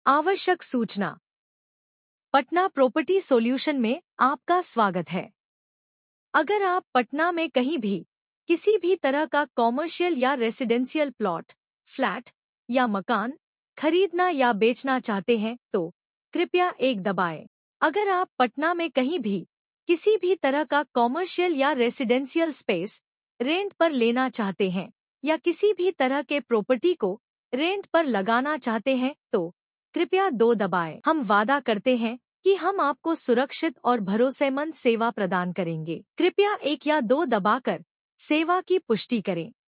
आवश्यक सूचना। Patna property solution में आपका स्वागत है। अगर आप पटना में कहीं भी किसी भी तरह का कॉमर्शियल या रेसिडेंशियल प्लॉट, फ्लैट या मकान खरीदना या बेचना चाहते हैं तो कृपया एक दबाएं। अगर आप पटना में कहीं भी किसी भी तरह का कॉमर्शियल या रेसिडेंशियल स्पेस रेंट पर लेना चाहते हैं या किसी भी तरह के प्रॉपर्टी को रेंट पर लगाना चाहते हैं तो कृपया 2 दबाएं। हम वादा करते हैं कि हम आपको सुरक्षित और भरोसेमंद सेवा प्रदान करेंगे। कृपया 1 या 2 दबाकर सेवा की पुष्टि करें।